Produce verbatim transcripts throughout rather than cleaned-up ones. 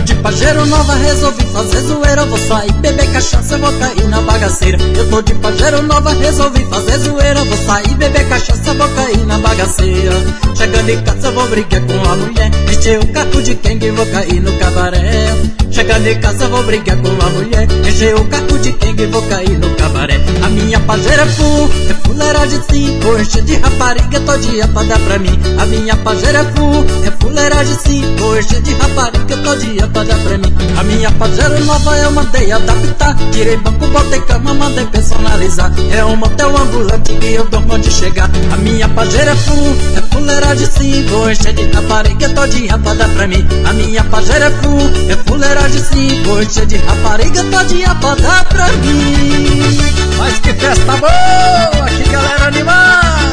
de Pajero Nova, resolvi fazer zoeira. Vou sair, beber cachaça, vou cair na bagaceira. Eu tô de Pajero Nova, resolvi fazer zoeira. Vou sair, beber cachaça, vou cair na bagaceira. Chegando em casa vou brigar com a mulher, encher o carro de quem vou cair no cabaré. Chegando em casa vou brigar com a mulher, encher o carro de quem vou cair no cabaré. A minha Pajero é full, é fuleiragem sim, vou encher de rapariga todinha pra dar pra mim. A minha Pajero é full, é fuleiragem sim, vou encher de rapariga todinha pra dar pra mim. A minha Pajero Nova eu mandei adaptar, tirei banco, botei cama, mandei personalizar. É um motel ambulante que eu durmo de chegar. A minha Pajero é full, é fuleiragem sim, vou encher de rapariga todinha pra dar pra mim. A minha Pajero é full, é fuleiragem sim, vou encher de rapariga todinha pra dar pra mim. Mas que festa boa, que galera animada!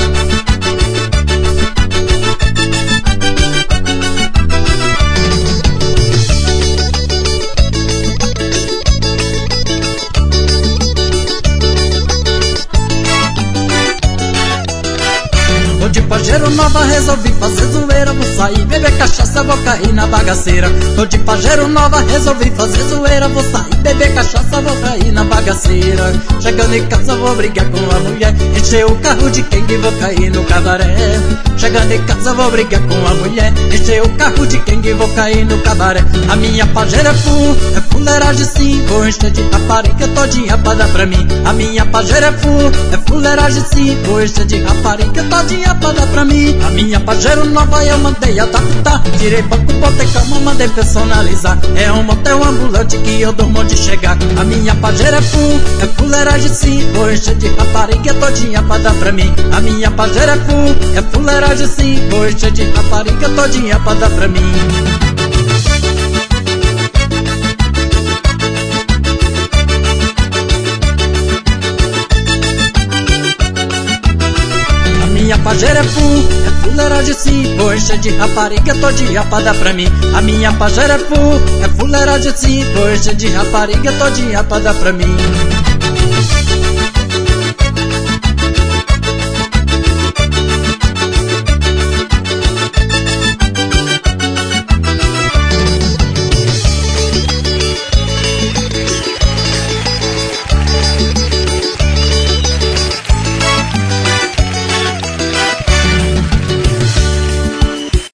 Tô de Pajero Nova, resolvi fazer zoeira. Vou sair, beber cachaça, vou cair na bagaceira. Tô de Pajero Nova, resolvi fazer zoeira. Vou sair, beber cachaça, vou cair na bagaceira. Chegando em casa vou brigar com a mulher, encher o carro de quem vou cair no cabaré. Chegando em casa vou brigar com a mulher, encher o carro de quem vou cair no cabaré. A minha Pajero é full, é fuleiragem sim, vou encher de rapariga todinha pra dar pra mim. A minha Pajero é full, é fuleiragem sim, vou encher de rapariga todinha pra dar pra mim. A minha Pajero Nova eu mandei adaptar, tirei banco, botei cama, mandei personalizar. É um motel ambulante que eu durmo de chegar. A minha Pajero é full, é fuleiragem sim, vou encher de rapariga todinha pra dar pra mim. A minha Pajero é full, é fuleiragem sim, vou encher de rapariga todinha pra dar pra mim. A minha Pajero é full, é fuleiragem sim, vou encher de rapariga todinha pra dar pra mim. A minha Pajero é full, é fuleiragem sim, vou encher de rapariga todinha pra dar pra mim.